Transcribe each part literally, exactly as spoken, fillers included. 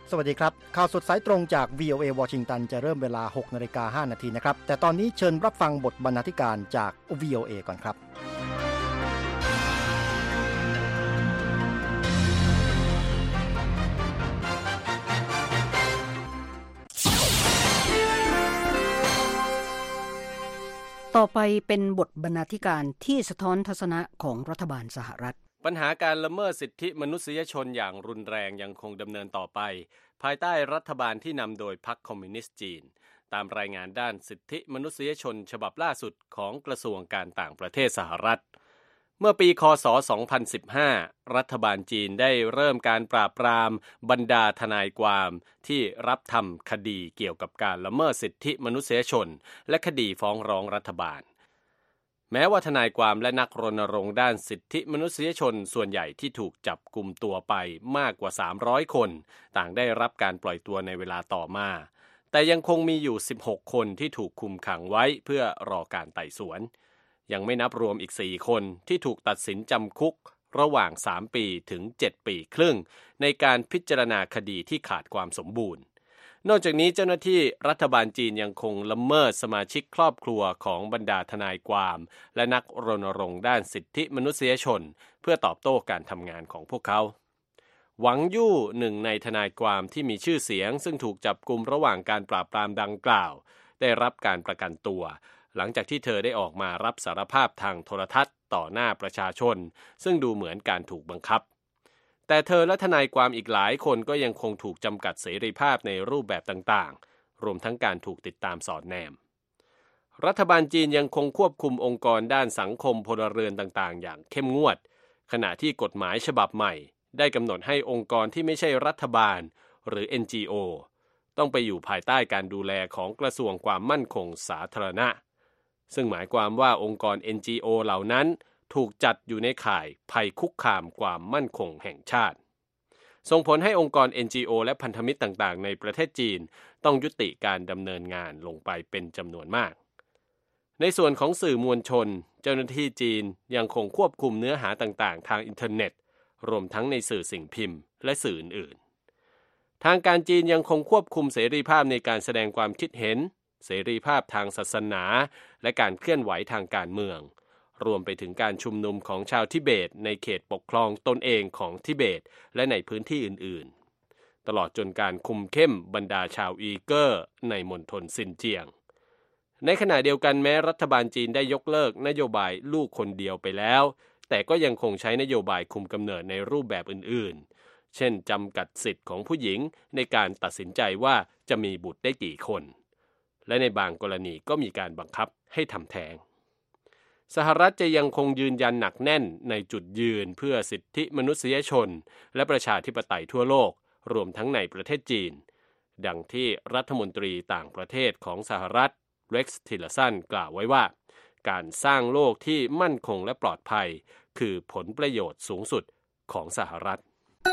สวัสดีครับข่าวสดสายตรงจาก วี โอ เอ วอชิงตันจะเริ่มเวลา หกนาฬิกาห้านาทีนะครับแต่ตอนนี้เชิญรับฟังบทบรรณาธิการจาก วี โอ เอ ก่อนครับต่อไปเป็นบทบรรณาธิการที่สะท้อนทัศนะของรัฐบาลสหรัฐปัญหาการละเมิดสิทธิมนุษยชนอย่างรุนแรงยังคงดำเนินต่อไปภายใต้รัฐบาลที่นำโดยพรรคคอมมิวนิสต์จีนตามรายงานด้านสิทธิมนุษยชนฉบับล่าสุดของกระทรวงการต่างประเทศสหรัฐเมื่อปีค.ศ. สองพันสิบห้ารัฐบาลจีนได้เริ่มการปราบปรามบรรดาทนายความที่รับทำคดีเกี่ยวกับการละเมิดสิทธิมนุษยชนและคดีฟ้องร้องรัฐบาลแม้ว่าทนายความและนักรณรงค์ด้านสิทธิมนุษยชนส่วนใหญ่ที่ถูกจับกุมตัวไปมากกว่าสามร้อยคนต่างได้รับการปล่อยตัวในเวลาต่อมาแต่ยังคงมีอยู่สิบหกคนที่ถูกคุมขังไว้เพื่อรอการไต่สวนยังไม่นับรวมอีกสี่คนที่ถูกตัดสินจำคุกระหว่างสามปีถึงเจ็ดปีครึ่งในการพิจารณาคดีที่ขาดความสมบูรณ์นอกจากนี้เจ้าหน้าที่รัฐบาลจีนยังคงละเมิดสมาชิกครอบครัวของบรรดาทนายความและนักรณรงค์ด้านสิทธิมนุษยชนเพื่อตอบโต้การทำงานของพวกเขาหวังยู่หนึ่งในทนายความที่มีชื่อเสียงซึ่งถูกจับกุมระหว่างการปราบปรามดังกล่าวได้รับการประกันตัวหลังจากที่เธอได้ออกมารับสารภาพทางโทรทัศน์ต่อหน้าประชาชนซึ่งดูเหมือนการถูกบังคับแต่เธอและทนายความอีกหลายคนก็ยังคงถูกจำกัดเสรีภาพในรูปแบบต่างๆรวมทั้งการถูกติดตามสอดแนมรัฐบาลจีนยังคงควบคุมองค์กรด้านสังคมพลเรือนต่างๆอย่างเข้มงวดขณะที่กฎหมายฉบับใหม่ได้กำหนดให้องค์กรที่ไม่ใช่รัฐบาลหรือ เอ็น จี โอ ต้องไปอยู่ภายใต้การดูแลของกระทรวงความมั่นคงสาธารณะซึ่งหมายความว่าองค์กร เอ็น จี โอ เหล่านั้นถูกจัดอยู่ในข่ายภัยคุกคามความมั่นคงแห่งชาติส่งผลให้องค์กร เอ็น จี โอ และพันธมิตรต่างๆในประเทศจีนต้องยุติการดำเนินงานลงไปเป็นจำนวนมากในส่วนของสื่อมวลชนเจ้าหน้าที่จีนยังคงควบคุมเนื้อหาต่างๆทางอินเทอร์เน็ตรวมทั้งในสื่อสิ่งพิมพ์และสื่ออื่นๆทางการจีนยังคงควบคุมเสรีภาพในการแสดงความคิดเห็นเสรีภาพทางศาสนาและการเคลื่อนไหวทางการเมืองรวมไปถึงการชุมนุมของชาวทิเบตในเขตปกครองตนเองของทิเบตและในพื้นที่อื่นๆตลอดจนการคุมเข้มบรรดาชาวอีเกอร์ในมณฑลซินเจียงในขณะเดียวกันแม้รัฐบาลจีนได้ยกเลิกนโยบายลูกคนเดียวไปแล้วแต่ก็ยังคงใช้นโยบายคุมกำเนิดในรูปแบบอื่นๆเช่นจำกัดสิทธิ์ของผู้หญิงในการตัดสินใจว่าจะมีบุตรได้กี่คนและในบางกรณีก็มีการบังคับให้ทำแท้งสหรัฐจะยังคงยืนยันหนักแน่นในจุดยืนเพื่อสิทธิมนุษยชนและประชาธิปไตยทั่วโลกรวมทั้งในประเทศจีนดังที่รัฐมนตรีต่างประเทศของสหรัฐเร็กซ์ทิลเลอร์สันกล่าวไว้ว่าการสร้างโลกที่มั่นคงและปลอดภัยคือผลประโยชน์สูงสุดของสหรัฐ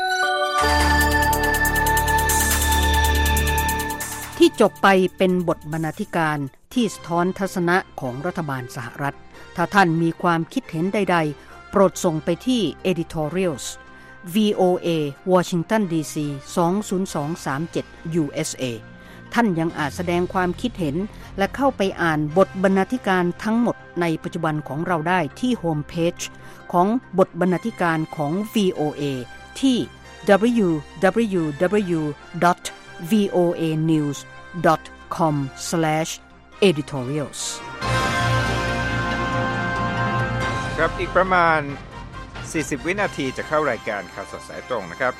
ที่จบไปเป็นบทบรรณาธิการที่สะท้อนทัศนะของรัฐบาลสหรัฐถ้าท่านมีความคิดเห็นใดๆโปรดส่งไปที่ editorials วี โอ เอ Washington ดี ซี สอง ศูนย์ สอง สาม เจ็ด ยู เอส เอ ท่านยังอาจแสดงความคิดเห็นและเข้าไปอ่านบทบรรณาธิการทั้งหมดในปัจจุบันของเราได้ที่โฮมเพจของบทบรรณาธิการของ วี โอ เอ ที่ ดับเบิลยู ดับเบิลยู ดับเบิลยู ดอท วี โอ เอ นิวส์ ดอท คอม สแลช เอดิทอเรียลส์ครับอีกประมาณสี่สิบวินาทีจะเข้ารายการข่าวสดสายตรงนะครับ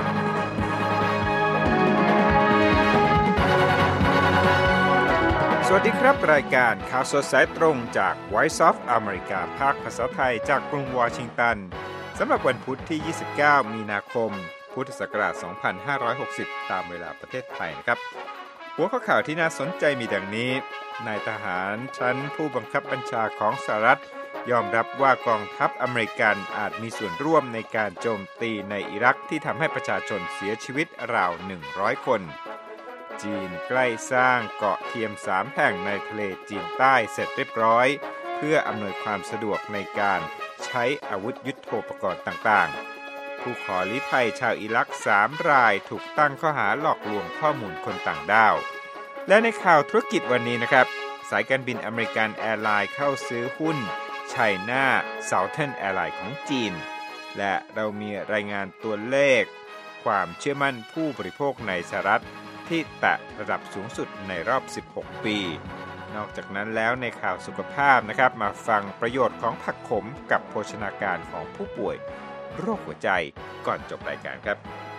สวัสดีครับรายการข่าวสดสายตรงจาก Voice of America ภาคภาษาไทยจากกรุงวอชิงตันสำหรับวันพุธที่ยี่สิบเก้ามีนาคมพุทธศักราชสองพันห้าร้อยหกสิบตามเวลาประเทศไทยนะครับหัวข้อข่าวที่น่าสนใจมีดังนี้นายทหารชั้นผู้บังคับบัญชาของสหรัฐยอมรับว่ากองทัพอเมริกันอาจมีส่วนร่วมในการโจมตีในอิรักที่ทำให้ประชาชนเสียชีวิตราวหนึ่งร้อยคนจีนใกล้สร้างเกาะเทียมสามแห่งในทะเลจีนใต้เสร็จเรียบร้อยเพื่ออำนวยความสะดวกในการใช้อาวุธยุทโธปกรณ์ต่างๆผู้ขอลี้ภัยชาวอิรักสามรายถูกตั้งข้อหาหลอกลวงข้อมูลคนต่างด้าวและในข่าวธุรกิจวันนี้นะครับสายการบินอเมริกันแอร์ไลน์เข้าซื้อหุ้นไชน่าเซาเทิร์นแอร์ไลน์ของจีนและเรามีรายงานตัวเลขความเชื่อมั่นผู้บริโภคในสหรัฐที่แตะระดับสูงสุดในรอบสิบหกปีนอกจากนั้นแล้วในข่าวสุขภาพนะครับมาฟังประโยชน์ของผักขมกับโภชนาการของผู้ป่วยโรคหัวใจก่อนจบรายการครับ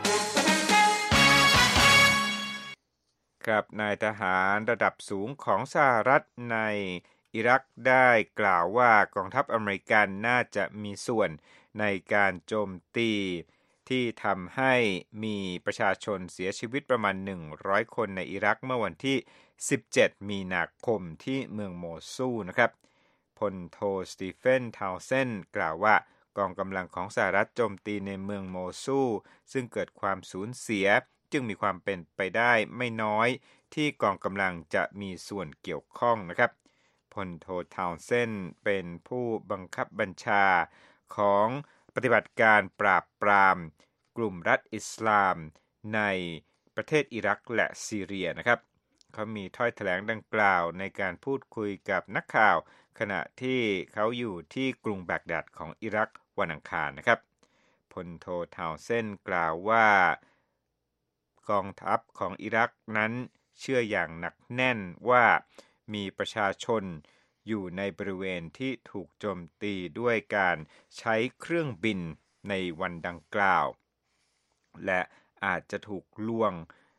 ครับนายทหารระดับสูงของสหรัฐในอิรักได้กล่าวว่ากองทัพอเมริกันน่าจะมีส่วนในการโจมตีที่ทำให้มีประชาชนเสียชีวิตประมาณหนึ่งร้อยคนในอิรักเมื่อวันที่สิบเจ็ดมีนาคมที่เมืองโมซูลนะครับพลโทสตีเฟนทาวเซนกล่าวว่ากองกำลังของสหรัฐโจมตีในเมืองโมซูลซึ่งเกิดความสูญเสียจึงมีความเป็นไปได้ไม่น้อยที่กองกำลังจะมีส่วนเกี่ยวข้องนะครับพลโททาวเซนเป็นผู้บังคับบัญชาของปฏิบัติการปราบปรามกลุ่มรัฐอิสลามในประเทศอิรักและซีเรียนะครับเขามีถ้อยแถลงดังกล่าวในการพูดคุยกับนักข่าวขณะที่เขาอยู่ที่กรุงแบกดัดของอิรักวันอังคารนะครับพลโททาวเซนกล่าวว่ากองทัพของอิรักนั้นเชื่ออย่างหนักแน่นว่ามีประชาชนอยู่ในบริเวณที่ถูกโจมตีด้วยการใช้เครื่องบินในวันดังกล่าวและอาจจะถูกลวง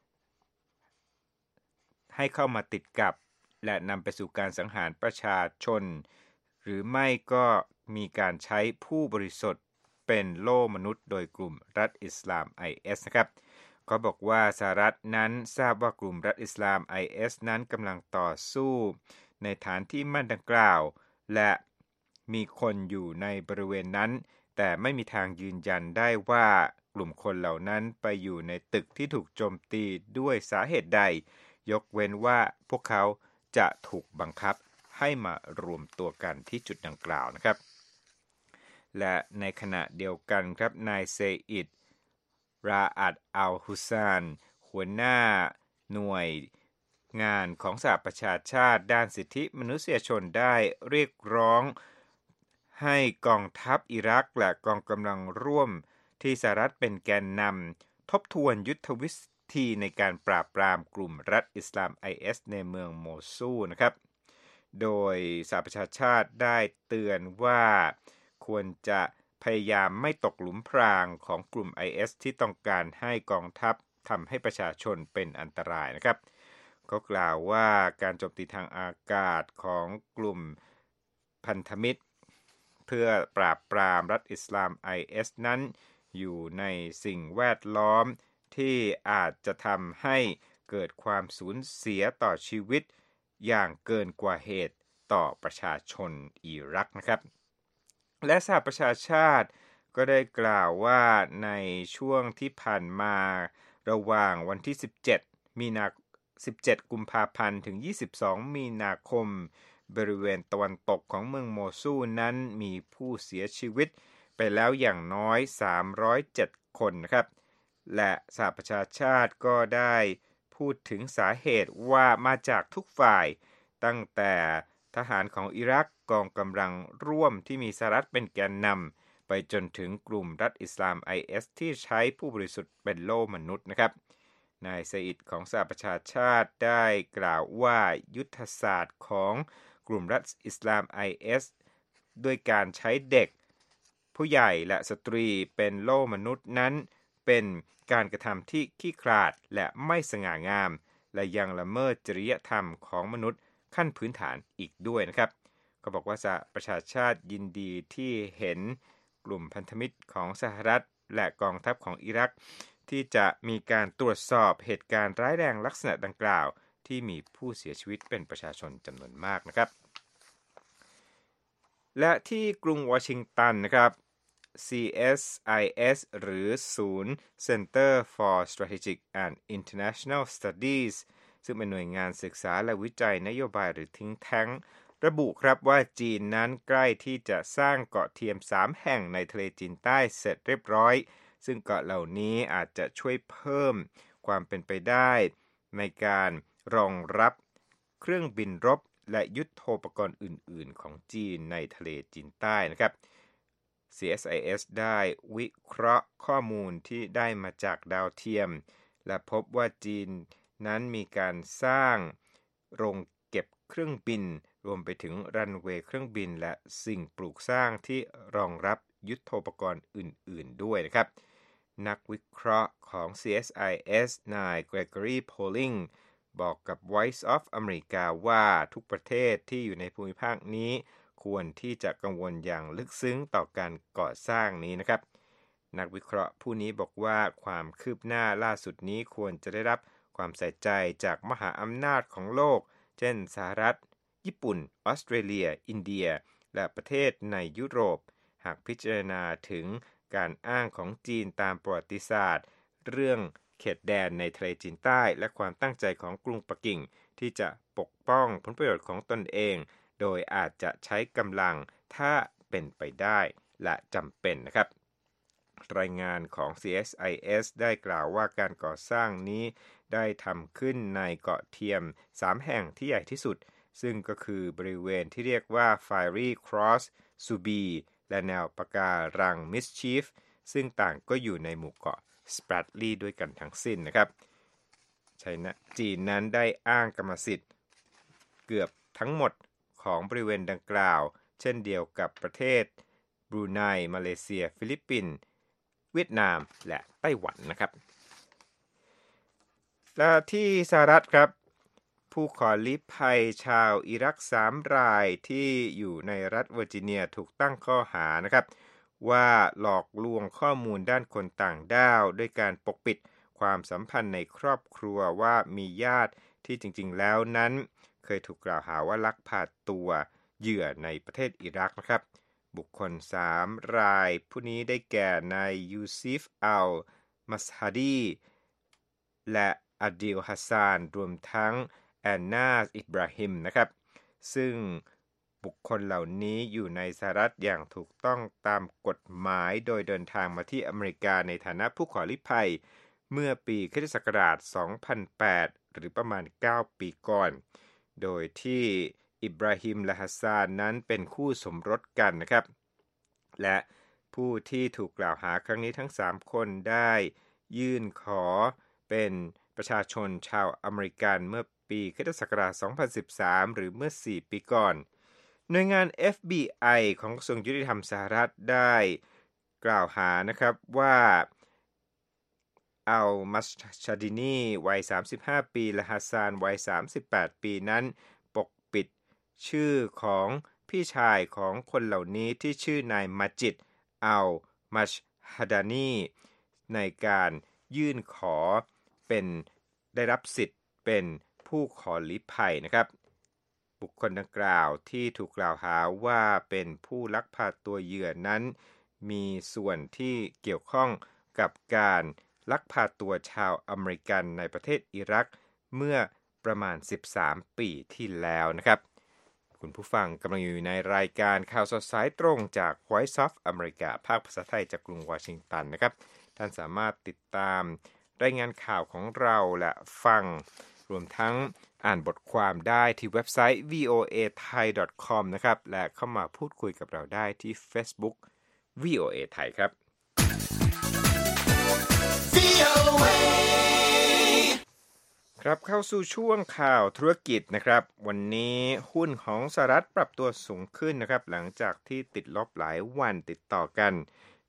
ให้เข้ามาติดกับและนำไปสู่การสังหารประชาชนหรือไม่ก็มีการใช้ผู้บริสุทธิ์เป็นโล่มนุษย์โดยกลุ่มรัฐอิสลาม ไอ เอส นะครับเขาบอกว่าสหรัฐนั้นทราบว่ากลุ่มรัฐอิสลาม ไอ เอส นั้นกำลังต่อสู้ในฐานที่มั่นดังกล่าวและมีคนอยู่ในบริเวณนั้นแต่ไม่มีทางยืนยันได้ว่ากลุ่มคนเหล่านั้นไปอยู่ในตึกที่ถูกโจมตีด้วยสาเหตุใดยกเว้นว่าพวกเขาจะถูกบังคับให้มารวมตัวกันที่จุดดังกล่าวนะครับและในขณะเดียวกันครับนายเซอิดราอัดอัลฮุซานหัวหน้าหน่วยงานของสหประชาชาติด้านสิทธิมนุษยชนได้เรียกร้องให้กองทัพอิรักและกองกำลังร่วมที่สหรัฐเป็นแกนนำทบทวนยุทธวิธีในการปราบปรามกลุ่มรัฐอิสลาม ไอ เอส ในเมืองโมซูลนะครับโดยสหประชาชาติได้เตือนว่าควรจะพยายามไม่ตกหลุมพรางของกลุ่ม ไอ เอส ที่ต้องการให้กองทัพทำให้ประชาชนเป็นอันตรายนะครับเขากล่าวว่าการโจมตีทางอากาศของกลุ่มพันธมิตรเพื่อปราบปรามรัฐอิสลาม ไอ เอส นั้นอยู่ในสิ่งแวดล้อมที่อาจจะทำให้เกิดความสูญเสียต่อชีวิตอย่างเกินกว่าเหตุต่อประชาชนอิรักนะครับและสหประชาชาติก็ได้กล่าวว่าในช่วงที่ผ่านมาระหว่างวันที่สิบเจ็ดมีนาสิบเจ็ดกุมภาพันธ์ถึงยี่สิบสองมีนาคมบริเวณตะวันตกของเมืองโมซูลนั้นมีผู้เสียชีวิตไปแล้วอย่างน้อยสามร้อยเจ็ดคนนะครับและสหประชาชาติก็ได้พูดถึงสาเหตุว่ามาจากทุกฝ่ายตั้งแต่ทหารของอิรักกองกำลังร่วมที่มีสหรัฐเป็นแกนนำไปจนถึงกลุ่มรัฐอิสลาม ไอ เอส ที่ใช้ผู้บริสุทธิ์เป็นโล่มนุษย์นะครับนายซะอิดของสหประชาชาติได้กล่าวว่ายุทธศาสตร์ของกลุ่มรัฐอิสลาม ไอ เอส ด้วยการใช้เด็กผู้ใหญ่และสตรีเป็นโล่มนุษย์นั้นเป็นการกระทำที่ขี้ขลาดและไม่สง่างามและยังละเมิดจริยธรรมของมนุษย์ขั้นพื้นฐานอีกด้วยนะครับก็บอกว่าสหประชาชาติยินดีที่เห็นกลุ่มพันธมิตรของสหรัฐและกองทัพของอิรักที่จะมีการตรวจสอบเหตุการณ์ร้ายแรงลักษณะดังกล่าวที่มีผู้เสียชีวิตเป็นประชาชนจำนวนมากนะครับและที่กรุงวอชิงตันนะครับ ซี เอส ไอ เอส หรือศูนย์ Center for Strategic and International Studies ซึ่งเป็นหน่วยงานศึกษาและวิจัยนโยบายหรือ Think Tank ระบุครับว่าจีนนั้นใกล้ที่จะสร้างเกาะเทียมสามแห่งในทะเลจีนใต้เสร็จเรียบร้อยซึ่งเกาะเหล่านี้อาจจะช่วยเพิ่มความเป็นไปได้ในการรองรับเครื่องบินรบและยุทโธปกรณ์อื่นๆของจีนในทะเลจีนใต้นะครับ ซี เอส ไอ เอส ได้วิเคราะห์ข้อมูลที่ได้มาจากดาวเทียมและพบว่าจีนนั้นมีการสร้างโรงเก็บเครื่องบินรวมไปถึงรันเวย์เครื่องบินและสิ่งปลูกสร้างที่รองรับยุทโธปกรณ์อื่นๆด้วยนะครับนักวิเคราะห์ของ ซี เอส ไอ เอส นาย Gregory Poling บอกกับ Voice of America ว่าทุกประเทศที่อยู่ในภูมิภาคนี้ควรที่จะกังวลอย่างลึกซึ้งต่อการก่อสร้างนี้นะครับนักวิเคราะห์ผู้นี้บอกว่าความคืบหน้าล่าสุดนี้ควรจะได้รับความใส่ใจจากมหาอำนาจของโลกเช่นสหรัฐญี่ปุ่นออสเตรเลียอินเดียและประเทศในยุโรปหากพิจารณาถึงการอ้างของจีนตามประวัติศาสตร์เรื่องเขตแดนในทะเลจีนใต้และความตั้งใจของกรุงปักกิ่งที่จะปกป้องผลประโยชน์ของตนเองโดยอาจจะใช้กำลังถ้าเป็นไปได้และจำเป็นนะครับรายงานของ ซี เอส ไอ เอส ได้กล่าวว่าการก่อสร้างนี้ได้ทำขึ้นในเกาะเทียมสามแห่งที่ใหญ่ที่สุดซึ่งก็คือบริเวณที่เรียกว่า Fiery Cross Subi และแนวปะการัง Mischief ซึ่งต่างก็อยู่ในหมู่เกาะ Spratly ด้วยกันทั้งสิ้นนะครับไชน่าจีนนั้นได้อ้างกรรมสิทธิ์เกือบทั้งหมดของบริเวณดังกล่าวเช่นเดียวกับประเทศบรูไนมาเลเซียฟิลิปปินส์เวียดนามและไต้หวันนะครับและที่สหรัฐครับผู้ขอลี้ภัยชาวอิรักสามรายที่อยู่ในรัฐเวอร์จิเนียถูกตั้งข้อหานะครับว่าหลอกลวงข้อมูลด้านคนต่างด้าวด้วยการปกปิดความสัมพันธ์ในครอบครัวว่ามีญาติที่จริงๆแล้วนั้นเคยถูกกล่าวหาว่าลักพาตัวเหยื่อในประเทศอิรักนะครับบุคคลสามรายผู้นี้ได้แก่นายยูซิฟอัลมัสฮัดีและอาดิลฮัสซานรวมทั้งแอนนาอิบราฮิมนะครับซึ่งบุคคลเหล่านี้อยู่ในสหรัฐอย่างถูกต้องตามกฎหมายโดยเดินทางมาที่อเมริกาในฐานะผู้ขอลี้ภัยเมื่อปีค.ศ. สองพันแปดหรือประมาณเก้าปีก่อนโดยที่อิบราฮิมและฮัสซานนั้นเป็นคู่สมรสกันนะครับและผู้ที่ถูกกล่าวหาครั้งนี้ทั้งสามคนได้ยื่นขอเป็นประชาชนชาวอเมริกันเมื่อปีค.ศ. สองพันสิบสามหรือเมื่อสี่ปีก่อนหน่วยงาน เอฟ บี ไอ ของกระทรวงยุติธรรมสหรัฐได้กล่าวหานะครับว่าอัลมัสชาดินีวัยสามสิบห้าปีและฮัสซานวัยสามสิบแปดปีนั้นปกปิดชื่อของพี่ชายของคนเหล่านี้ที่ชื่อนายมัจิดอัลมัชฮัดานีในการยื่นขอเป็นได้รับสิทธิ์เป็นผู้ขอลี้ภัยนะครับบุคคลดังกล่าวที่ถูกกล่าวหาว่าเป็นผู้ลักพาตัวเหยื่อนั้นมีส่วนที่เกี่ยวข้องกับการลักพาตัวชาวอเมริกันในประเทศอิรักเมื่อประมาณสิบสามปีที่แล้วนะครับคุณผู้ฟังกำลังอยู่ในรายการข่าวสดสายตรงจาก Voice of America ภาคภาษาไทยจากกรุงวอชิงตันนะครับท่านสามารถติดตามรายงานข่าวของเราและฟังรวมทั้งอ่านบทความได้ที่เว็บไซต์ วี โอ เอ ไทย ดอท คอม นะครับและเข้ามาพูดคุยกับเราได้ที่ Facebook วี โอ เอ ไทยครับครับเข้าสู่ช่วงข่าวธุรกิจนะครับวันนี้หุ้นของสหรัฐปรับตัวสูงขึ้นนะครับหลังจากที่ติดลบหลายวันติดต่อกัน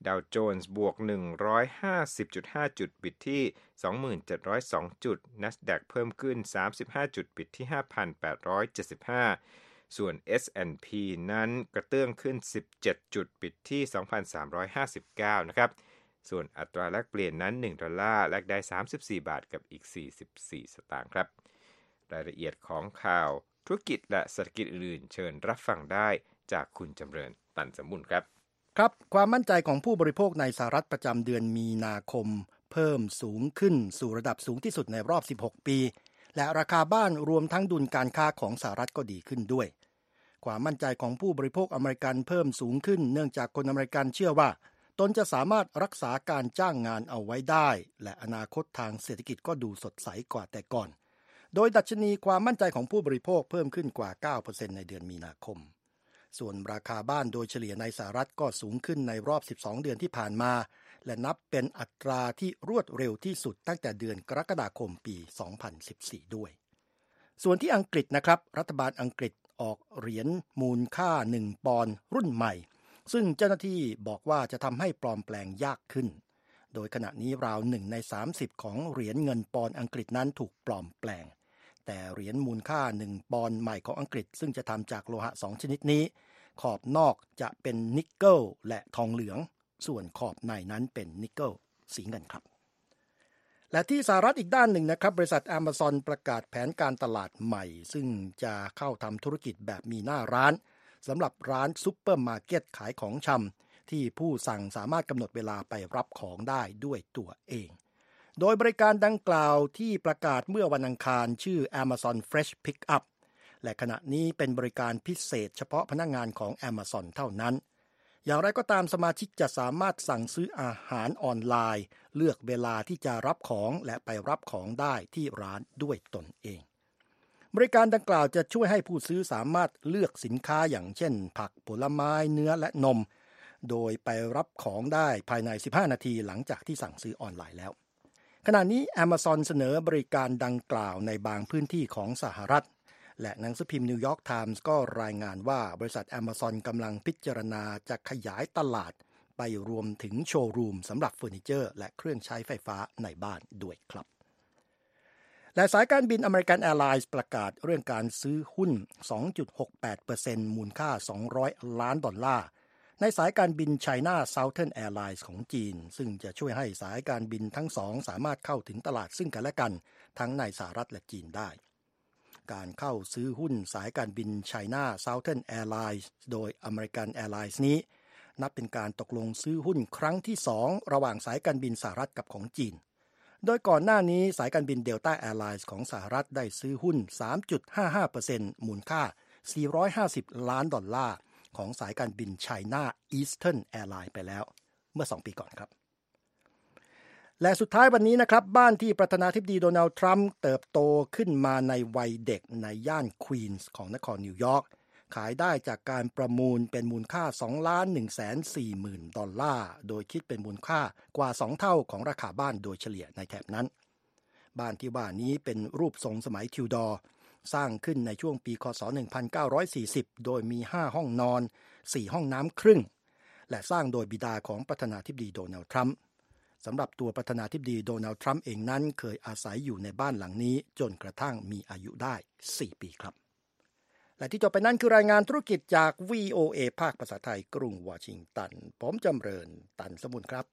ดาวโจนส์บวก หนึ่งร้อยห้าสิบจุดห้า จุดปิดที่ สองหมื่นเจ็ดร้อยสอง จุด NASDAQ เพิ่มขึ้นสามสิบห้าจุดปิดที่ ห้าพันแปดร้อยเจ็ดสิบห้า ส่วน เอส แอนด์ พี นั้นกระเตื้องขึ้นสิบเจ็ดจุดปิดที่ สองพันสามร้อยห้าสิบเก้า นะครับส่วนอัตราแลกเปลี่ยนนั้นหนึ่งดอลลาร์แลกได้สามสิบสี่บาทกับอีกสี่สิบสี่สตางค์ครับรายละเอียดของข่าวธุรกิจและเศรษฐกิจอื่นๆเชิญรับฟังได้จากคุณจำเริญตันสมบุญครับครับความมั่นใจของผู้บริโภคในสหรัฐประจำเดือนมีนาคมเพิ่มสูงขึ้นสู่ระดับสูงที่สุดในรอบสิบหกปีและราคาบ้านรวมทั้งดุลการค้าของสหรัฐก็ดีขึ้นด้วยความมั่นใจของผู้บริโภคอเมริกันเพิ่มสูงขึ้นเนื่องจากคนอเมริกันเชื่อว่าตนจะสามารถรักษาการจ้างงานเอาไว้ได้และอนาคตทางเศรษฐกิจก็ดูสดใสกว่าแต่ก่อนโดยดัชนีความมั่นใจของผู้บริโภคเพิ่มขึ้นกว่า เก้าเปอร์เซ็นต์ ในเดือนมีนาคมส่วนราคาบ้านโดยเฉลี่ยในสหรัฐก็สูงขึ้นในรอบสิบสองเดือนที่ผ่านมาและนับเป็นอัตราที่รวดเร็วที่สุดตั้งแต่เดือนกรกฎาคมปีสองพันสิบสี่ด้วยส่วนที่อังกฤษนะครับรัฐบาลอังกฤษออกเหรียญมูลค่าหนึ่งปอนด์รุ่นใหม่ซึ่งเจ้าหน้าที่บอกว่าจะทำให้ปลอมแปลงยากขึ้นโดยขณะนี้ราวหนึ่งในสามสิบของเหรียญเงินปอนด์อังกฤษนั้นถูกปลอมแปลงแต่เหรียญมูลค่าหนึ่งปอนด์ใหม่ของอังกฤษซึ่งจะทำจากโลหะสองชนิดนี้ขอบนอกจะเป็นนิกเกิลและทองเหลืองส่วนขอบในนั้นเป็นนิกเกิลสีเงินครับและที่สหรัฐอีกด้านหนึ่งนะครับบริษัท Amazon ประกาศแผนการตลาดใหม่ซึ่งจะเข้าทำธุรกิจแบบมีหน้าร้านสำหรับร้านซุปเปอร์มาร์เก็ตขายของชำที่ผู้สั่งสามารถกำหนดเวลาไปรับของได้ด้วยตัวเองโดยบริการดังกล่าวที่ประกาศเมื่อวันอังคารชื่อ Amazon Fresh Pickup และขณะนี้เป็นบริการพิเศษเฉพาะพนักงานของ Amazon เท่านั้นอย่างไรก็ตามสมาชิกจะสามารถสั่งซื้ออาหารออนไลน์เลือกเวลาที่จะรับของและไปรับของได้ที่ร้านด้วยตนเองบริการดังกล่าวจะช่วยให้ผู้ซื้อสามารถเลือกสินค้าอย่างเช่นผักผลไม้เนื้อและนมโดยไปรับของได้ภายในสิบห้านาทีหลังจากที่สั่งซื้อออนไลน์แล้วขณะนี้ Amazon เสนอบริการดังกล่าวในบางพื้นที่ของสหรัฐและหนังสือพิมพ์นิวยอร์กไทมส์ก็รายงานว่าบริษัท Amazon กำลังพิจารณาจะขยายตลาดไปรวมถึงโชว์รูมสำหรับเฟอร์นิเจอร์และเครื่องใช้ไฟฟ้าในบ้านด้วยครับและสายการบินอเมริกันแอร์ไลน์ประกาศเรื่องการซื้อหุ้น สองจุดหกแปดเปอร์เซ็นต์ มูลค่าสองร้อยล้านดอลลาร์ในสายการบิน China Southern Airlines ของจีนซึ่งจะช่วยให้สายการบินทั้งสองสามารถเข้าถึงตลาดซึ่งกันและกันทั้งในสหรัฐและจีนได้การเข้าซื้อหุ้นสายการบิน China Southern Airlines โดย American Airlines นี้นับเป็นการตกลงซื้อหุ้นครั้งที่สองระหว่างสายการบินสหรัฐกับของจีนโดยก่อนหน้านี้สายการบิน Delta Airlines ของสหรัฐได้ซื้อหุ้น สามจุดห้าห้าเปอร์เซ็นต์ มูลค่าสี่ร้อยห้าสิบล้านดอลลาร์ของสายการบิน China Eastern Airlines ไปแล้วเมื่อสองปีก่อนครับและสุดท้ายวันนี้นะครับบ้านที่ประธานาธิบดีโดนัลด์ทรัมป์เติบโตขึ้นมาในวัยเด็กในย่านควีนส์ของนครนิวยอร์กขายได้จากการประมูลเป็นมูลค่า สองล้านหนึ่งแสนสี่หมื่น ดอลลาร์โดยคิดเป็นมูลค่ากว่าสองเท่าของราคาบ้านโดยเฉลี่ยในแถบนั้นบ้านที่ว่านี้เป็นรูปทรงสมัยทิวดอร์สร้างขึ้นในช่วงปีค.ศ. หนึ่งพันเก้าร้อยสี่สิบโดยมีห้าห้องนอนสี่ห้องน้ำครึ่งและสร้างโดยบิดาของประธานาธิบดีโดนัลด์ทรัมป์สำหรับตัวประธานาธิบดีโดนัลด์ทรัมป์เองนั้นเคยอาศัยอยู่ในบ้านหลังนี้จนกระทั่งมีอายุได้สี่ปีครับและที่จบไปนั่นคือรายงานธุรกิจจาก วี โอ เอ ภาคภาษาไทยกรุงวอชิงตันผมจำเริญตันสมุนครับ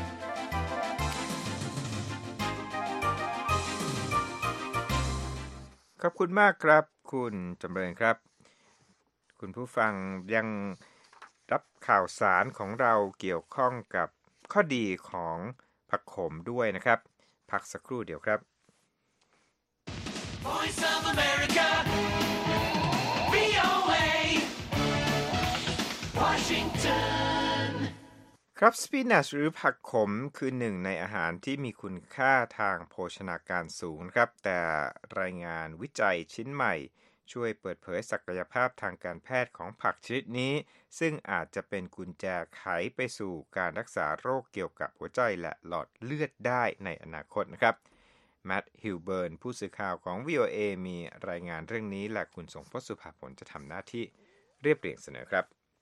ขอบคุณมากครับคุณจำเริญครับคุณผู้ฟังยังรับข่าวสารของเราเกี่ยวข้องกับข้อดีของผักขมด้วยนะครับพักสักครู่เดียวครับ Voice of America วี โอ เอ Washington ครับสปินัชหรือผักขมคือหนึ่งในอาหารที่มีคุณค่าทางโภชนาการสูงครับแต่รายงานวิจัยชิ้นใหม่ช่วยเปิดเผยศักยภาพทางการแพทย์ของผักชนิดนี้ซึ่งอาจจะเป็นกุญแจไขไปสู่การรักษาโรคเกี่ยวกับหัวใจและหลอดเลือดได้ในอนาคตนะครับแมทฮิลเบิร์นผู้สื่อข่าวของ วี โอ เอ มีรายงานเรื่องนี้และคุณสงพจน์สุภาผลจะทำหน้าที่เรียบเรียงเสนอครับพ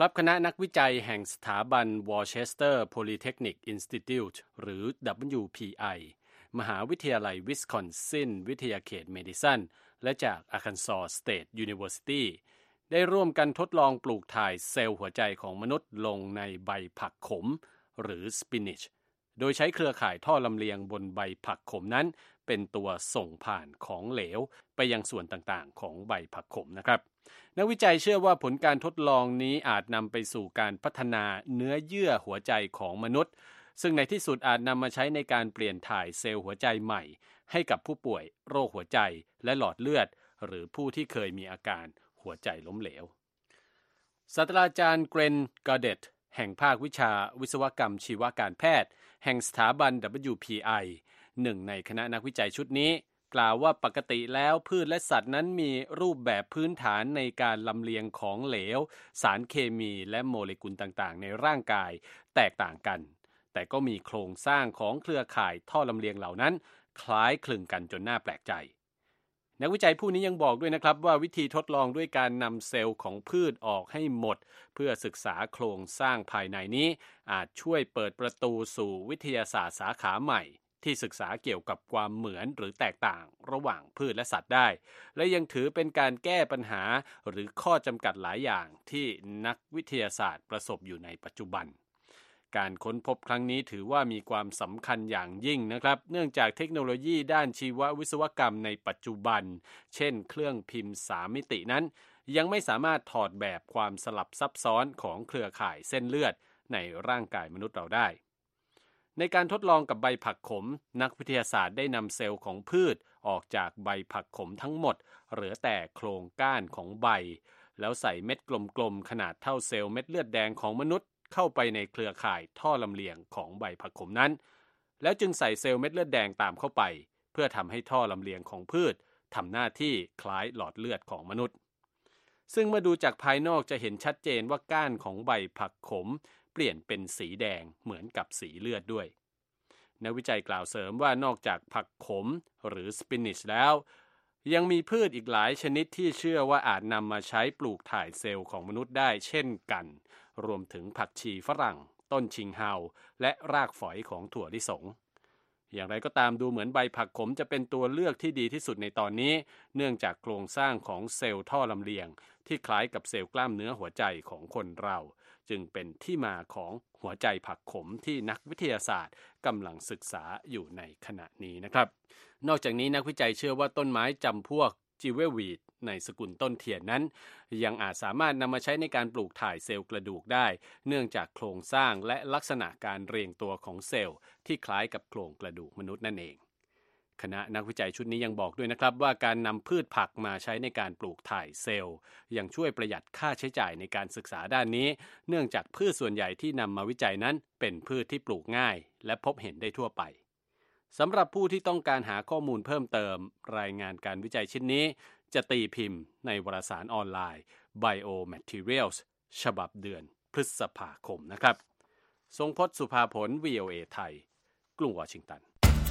ครับคณะนักวิจัยแห่งสถาบัน Worcester Polytechnic Institute หรือ ดับเบิลยู พี ไอ มหาวิทยาลัยวิสคอนซินวิทยาเขตเมดิสันและจาก Arkansas State University ได้ร่วมกันทดลองปลูกถ่ายเซลล์หัวใจของมนุษย์ลงในใบผักขมหรือสปินิชโดยใช้เครือข่ายท่อลำเลียงบนใบผักขมนั้นเป็นตัวส่งผ่านของเหลวไปยังส่วนต่างๆของใบผักขมนะครับนักวิจัยเชื่อว่าผลการทดลองนี้อาจนำไปสู่การพัฒนาเนื้อเยื่อหัวใจของมนุษย์ซึ่งในที่สุดอาจนำมาใช้ในการเปลี่ยนถ่ายเซลล์หัวใจใหม่ให้กับผู้ป่วยโรคหัวใจและหลอดเลือดหรือผู้ที่เคยมีอาการหัวใจล้มเหลวศาสตราจารย์เกรน กาเดตแห่งภาควิชาวิศวกรรมชีวการแพทย์แห่งสถาบัน ดับเบิลยู พี ไอ หนึ่งในคณะนักวิจัยชุดนี้กล่าวว่าปกติแล้วพืชและสัตว์นั้นมีรูปแบบพื้นฐานในการลำเลียงของเหลวสารเคมีและโมเลกุลต่างๆในร่างกายแตกต่างกันแต่ก็มีโครงสร้างของเครือข่ายท่อลำเลียงเหล่านั้นคล้ายคลึงกันจนน่าแปลกใจนักวิจัยผู้นี้ยังบอกด้วยนะครับว่าวิธีทดลองด้วยการนำเซลล์ของพืชออกให้หมดเพื่อศึกษาโครงสร้างภายในนี้อาจช่วยเปิดประตูสู่วิทยาศาสตร์สาขาใหม่ที่ศึกษาเกี่ยวกับความเหมือนหรือแตกต่างระหว่างพืชและสัตว์ได้และยังถือเป็นการแก้ปัญหาหรือข้อจำกัดหลายอย่างที่นักวิทยาศาสตร์ประสบอยู่ในปัจจุบันการค้นพบครั้งนี้ถือว่ามีความสำคัญอย่างยิ่งนะครับเนื่องจากเทคโนโลยีด้านชีววิศวกรรมในปัจจุบันเช่นเครื่องพิมพ์สามมิตินั้นยังไม่สามารถถอดแบบความสลับซับซ้อนของเครือข่ายเส้นเลือดในร่างกายมนุษย์เราได้ในการทดลองกับใบผักขมนักวิทยาศาสตร์ได้นำเซลล์ของพืชออกจากใบผักขมทั้งหมดเหลือแต่โครงก้านของใบแล้วใส่เม็ดกลมๆขนาดเท่าเซลล์เม็ดเลือดแดงของมนุษย์เข้าไปในเครือข่ายท่อลำเลียงของใบผักขมนั้นแล้วจึงใส่เซลล์เม็ดเลือดแดงตามเข้าไปเพื่อทำให้ท่อลำเลียงของพืชทำหน้าที่คล้ายหลอดเลือดของมนุษย์ซึ่งเมื่อดูจากภายนอกจะเห็นชัดเจนว่าก้านของใบผักขมเปลี่ยนเป็นสีแดงเหมือนกับสีเลือดด้วยนักวิจัยกล่าวเสริมว่านอกจากผักขมหรือสปินิชแล้วยังมีพืชอีกหลายชนิดที่เชื่อว่าอาจนำมาใช้ปลูกถ่ายเซลล์ของมนุษย์ได้เช่นกันรวมถึงผักชีฝรั่งต้นชิงเฮาและรากฝอยของถั่วลิสงอย่างไรก็ตามดูเหมือนใบผักขมจะเป็นตัวเลือกที่ดีที่สุดในตอนนี้เนื่องจากโครงสร้างของเซลล์ท่อลำเลียงที่คล้ายกับเซลล์กล้ามเนื้อหัวใจของคนเราจึงเป็นที่มาของหัวใจผักขมที่นักวิทยาศาสตร์กำลังศึกษาอยู่ในขณะนี้นะครับนอกจากนี้นักวิจัยเชื่อว่าต้นไม้จำพวกจิเวลวีดในสกุลต้นเทียนนั้นยังอาจสามารถนำมาใช้ในการปลูกถ่ายเซลล์กระดูกได้เนื่องจากโครงสร้างและลักษณะการเรียงตัวของเซลล์ที่คล้ายกับโครงกระดูกมนุษย์นั่นเองคณะนักวิจัยชุดนี้ยังบอกด้วยนะครับว่าการนำพืชผักมาใช้ในการปลูกถ่ายเซลล์ยังช่วยประหยัดค่าใช้จ่ายในการศึกษาด้านนี้เนื่องจากพืชส่วนใหญ่ที่นำมาวิจัยนั้นเป็นพืชที่ปลูกง่ายและพบเห็นได้ทั่วไปสำหรับผู้ที่ต้องการหาข้อมูลเพิ่มเติมรายงานการวิจัยชิ้นนี้จะตีพิมพ์ในวารสารออนไลน์ Biomaterials ฉบับเดือนพฤษภาคมนะครับทรงพจน์สุภาผล วี โอ เอ ไทยกรุงวอชิงตัน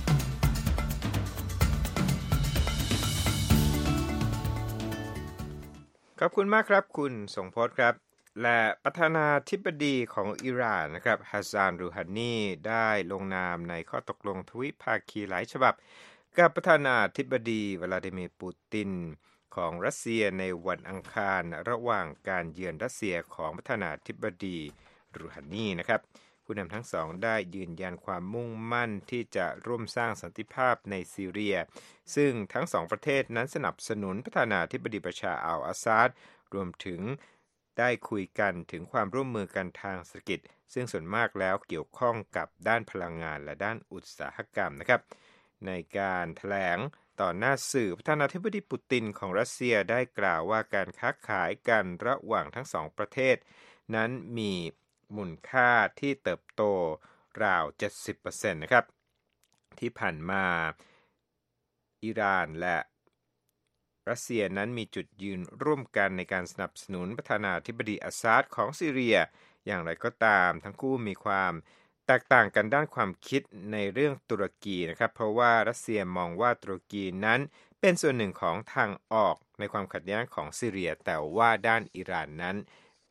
ขอบคุณมากครับคุณทรงพจน์ครับและประธานาธิบดีของอิหร่านนะครับฮัสซาน รูฮานีได้ลงนามในข้อตกลงทวิภาคีหลายฉบับกับประธานาธิบดีวลาดิเมียร์ปูตินของรัสเซียในวันอังคารระหว่างการเยือนรัสเซียของประธานาธิบดีรูฮานีนะครับผู้นำทั้งสองได้ยืนยันความมุ่งมั่นที่จะร่วมสร้างสันติภาพในซีเรียซึ่งทั้งสองประเทศนั้นสนับสนุนประธานาธิบดีบัชชาร์ อัล อาซาดรวมถึงได้คุยกันถึงความร่วมมือกันทางเศรษฐกิจซึ่งส่วนมากแล้วเกี่ยวข้องกับด้านพลังงานและด้านอุตสาหกรรมนะครับในการแถลงต่อหน้าสื่อประธานาธิบดีปูตินของรัสเซียได้กล่าวว่าการค้าขายกันระหว่างทั้งสองประเทศนั้นมีมูลค่าที่เติบโตราว เจ็ดสิบเปอร์เซ็นต์ นะครับที่ผ่านมาอิหร่านและรัสเซียนั้นมีจุดยืนร่วมกันในการสนับสนุนประธานาธิบดีอาซาดของซีเรียอย่างไรก็ตามทั้งคู่มีความแตกต่างกันด้านความคิดในเรื่องตุรกีนะครับเพราะว่ารัสเซียมองว่าตุรกีนั้นเป็นส่วนหนึ่งของทางออกในความขัดแย้งของซีเรียแต่ว่าด้านอิหร่านนั้น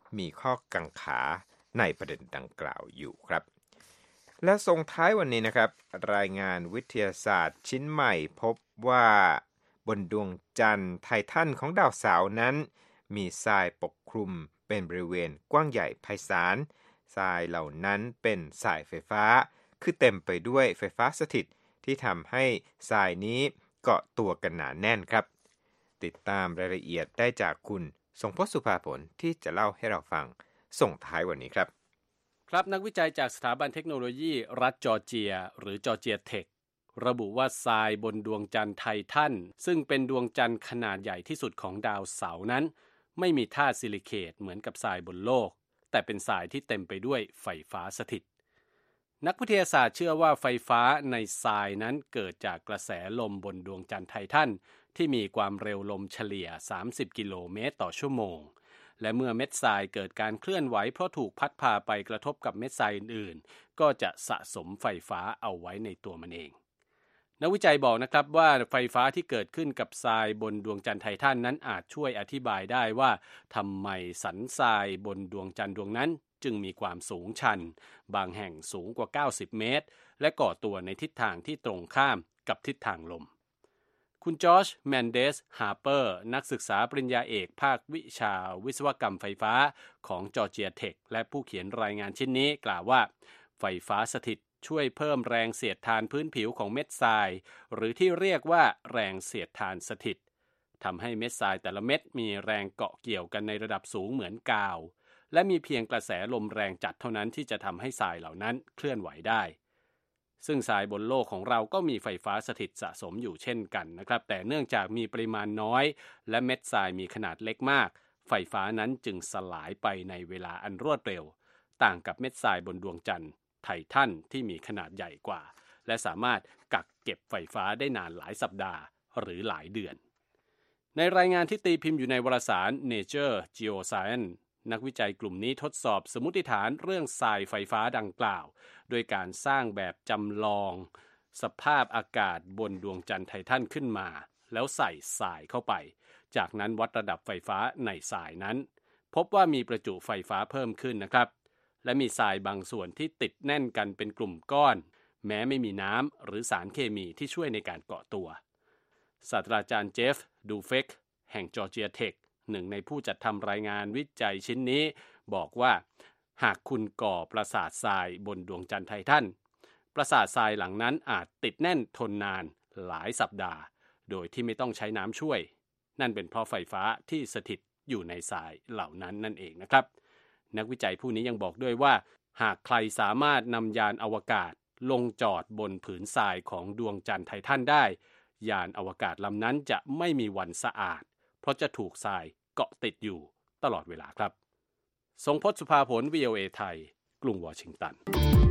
มีข้อกังขาในประเด็นดังกล่าวอยู่ครับและส่งท้ายวันนี้นะครับรายงานวิทยาศาสตร์ชิ้นใหม่พบว่าบนดวงจันทร์ไททันของดาวเสาร์นั้นมีทรายปกคลุมเป็นบริเวณกว้างใหญ่ไพศาลทรายเหล่านั้นเป็นสายไฟฟ้าคือเต็มไปด้วยไฟฟ้าสถิตที่ทำให้ทรายนี้เกาะตัวกันหนาแน่นครับติดตามรายละเอียดได้จากคุณทรงพจน์สุภาผลที่จะเล่าให้เราฟังส่งท้ายวันนี้ครับครับนักวิจัยจากสถาบันเทคโนโลยีรัฐจอร์เจียหรือจอร์เจียเทคระบุว่าทรายบนดวงจันทร์ไททันซึ่งเป็นดวงจันทร์ขนาดใหญ่ที่สุดของดาวเสาร์นั้นไม่มีธาตุซิลิเคตเหมือนกับทรายบนโลกแต่เป็นทรายที่เต็มไปด้วยไฟฟ้าสถิตนักวิทยาศาสตร์เชื่อว่าไฟฟ้าในทรายนั้นเกิดจากกระแสลมบนดวงจันทร์ไททันที่มีความเร็วลมเฉลี่ยสามสิบกิโลเมตรต่อชั่วโมงและเมื่อเม็ดทรายเกิดการเคลื่อนไหวเพราะถูกพัดพาไปกระทบกับเม็ดทรายอื่นๆก็จะสะสมไฟฟ้าเอาไว้ในตัวมันเองนักวิจัยบอกนะครับว่าไฟฟ้าที่เกิดขึ้นกับทรายบนดวงจันทร์ไททันนั้นอาจช่วยอธิบายได้ว่าทำไมสันทรายบนดวงจันทร์ดวงนั้นจึงมีความสูงชันบางแห่งสูงกว่าเก้าสิบเมตรและก่อตัวในทิศทางที่ตรงข้ามกับทิศทางลมคุณจอร์จแมนเดสฮาร์เปอร์นักศึกษาปริญญาเอกภาควิชาวิศวกรรมไฟฟ้าของจอร์เจียเทคและผู้เขียนรายงานชิ้นนี้กล่าวว่าไฟฟ้าสถิตช่วยเพิ่มแรงเสียดทานพื้นผิวของเม็ดทรายหรือที่เรียกว่าแรงเสียดทานสถิตทำให้เม็ดทรายแต่ละเม็ดมีแรงเกาะเกี่ยวกันในระดับสูงเหมือนกาวและมีเพียงกระแสลมแรงจัดเท่านั้นที่จะทำให้ทรายเหล่านั้นเคลื่อนไหวได้ซึ่งทรายบนโลกของเราก็มีไฟฟ้าสถิตสะสมอยู่เช่นกันนะครับแต่เนื่องจากมีปริมาณน้อยและเม็ดทรายมีขนาดเล็กมากไฟฟ้านั้นจึงสลายไปในเวลาอันรวดเร็วต่างกับเม็ดทรายบนดวงจันทร์ไททันที่มีขนาดใหญ่กว่าและสามารถกักเก็บไฟฟ้าได้นานหลายสัปดาห์หรือหลายเดือนในรายงานที่ตีพิมพ์อยู่ในวารสาร Nature Geoscience นักวิจัยกลุ่มนี้ทดสอบสมมุติฐานเรื่องทรายไฟฟ้าดังกล่าวโดยการสร้างแบบจำลองสภาพอากาศบนดวงจันทร์ไททันขึ้นมาแล้วใส่ทรายเข้าไปจากนั้นวัดระดับไฟฟ้าในทรายนั้นพบว่ามีประจุไฟฟ้าเพิ่มขึ้นนะครับและมีทรายบางส่วนที่ติดแน่นกันเป็นกลุ่มก้อนแม้ไม่มีน้ำหรือสารเคมีที่ช่วยในการเกาะตัวศาสตราจารย์เจฟดูเฟกแห่งจอร์เจียเทคหนึ่งในผู้จัดทำรายงานวิจัยชิ้นนี้บอกว่าหากคุณก่อปราสาททรายบนดวงจันทร์ไททันปราสาททรายหลังนั้นอาจติดแน่นทนนานหลายสัปดาห์โดยที่ไม่ต้องใช้น้ำช่วยนั่นเป็นเพราะไฟฟ้าที่สถิตอยู่ในทรายเหล่านั้นนั่นเองนะครับนักวิจัยผู้นี้ยังบอกด้วยว่าหากใครสามารถนำยานอวกาศลงจอดบนผืนทรายของดวงจันทร์ไททันได้ยานอวกาศลำนั้นจะไม่มีวันสะอาดเพราะจะถูกทรายเกาะติดอยู่ตลอดเวลาครับทรงพจน์สุภาผล วี โอ เอ ไทยกรุงวอชิงตัน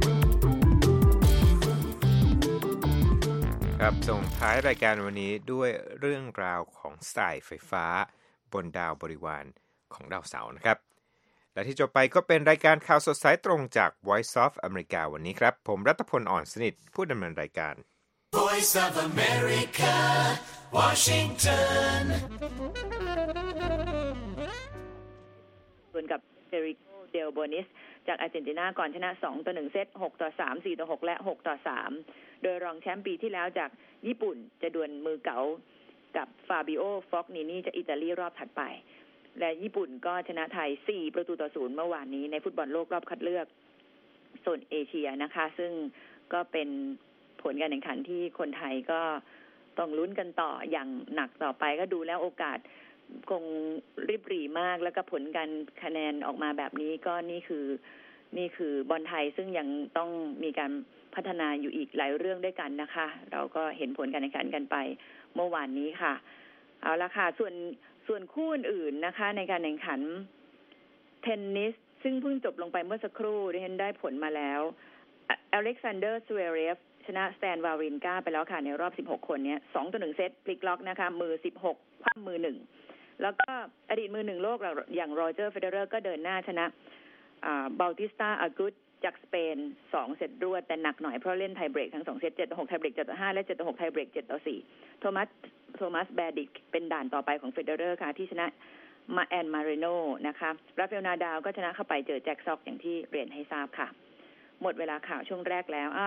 ครับส่งท้ายรายการวันนี้ด้วยเรื่องราวของสายไฟฟ้าบนดาวบริวารของดาวเสาร์นะครับและที่จบไปก็เป็นรายการข่าวสดสายตรงจาก Voice of America วันนี้ครับผมรัตพลอ่อนสนิทผู้ดำเนินรายการ Voice of America Washington ส่วนกับเจริโกเดลโบนิสจากอาร์เจนตินาก่อนชนะสองต่อหนึ่งเซตหกต่อสาม สี่ต่อหกและหกต่อสามโดยรองแชมป์ปีที่แล้วจากญี่ปุ่นจะดวลมือเก๋ากับฟาบิโอฟอกนินีจากอิตาลีรอบถัดไปและญี่ปุ่นก็ชนะไทยสี่ประตูต่อศูนย์เมื่อวานนี้ในฟุตบอลโลกรอบคัดเลือกโซนเอเชียนะคะซึ่งก็เป็นผลการแข่งขันที่คนไทยก็ต้องลุ้นกันต่ออย่างหนักต่อไปก็ดูแล้วโอกาสคงริบหรี่มากแล้วก็ผลการคะแนนออกมาแบบนี้ก็นี่คือนี่คือบอลไทยซึ่งยังต้องมีการพัฒนาอยู่อีกหลายเรื่องด้วยกันนะคะเราก็เห็นผลการแข่งขันกันไปเมื่อวานนี้ค่ะเอาละค่ะส่วนส่วนคู่อื่นๆนะคะในการแข่งขันเทนนิสซึ่งเพิ่งจบลงไปเมื่อสักครู่ดิฉันได้ผลมาแล้วอเล็กซานเดอร์สเวเรฟชนะสแตนวารินกาไปแล้วค่ะในรอบสิบหกคนเนี้ยสองต่อหนึ่งเซตพลิกล็อกนะคะมือสิบหกคว่ำมือหนึ่งแล้วก็อดีตมือหนึ่งโลกอย่างโรเจอร์เฟเดอเรอร์ก็เดินหน้าชนะอ่าบาลติสตาอากุตจากสเปนสองเซตรวดแต่หนักหน่อยเพราะเล่นไทเบรกทั้งสองเซตเจ็ดต่อหกไทเบรกเจ็ดต่อห้าและเจ็ดต่อหกไทเบรกเจ็ดต่อสี่โทมัสโทมัสแบดิกเป็นด่านต่อไปของเฟเดอเรอร์ค่ะที่ชนะมาแอนมาเรโนนะคะราฟาเอลนาดาลก็ชนะเข้าไปเจอแจ็คซอกอย่างที่เรียนให้ทราบค่ะหมดเวลาข่าวช่วงแรกแล้ว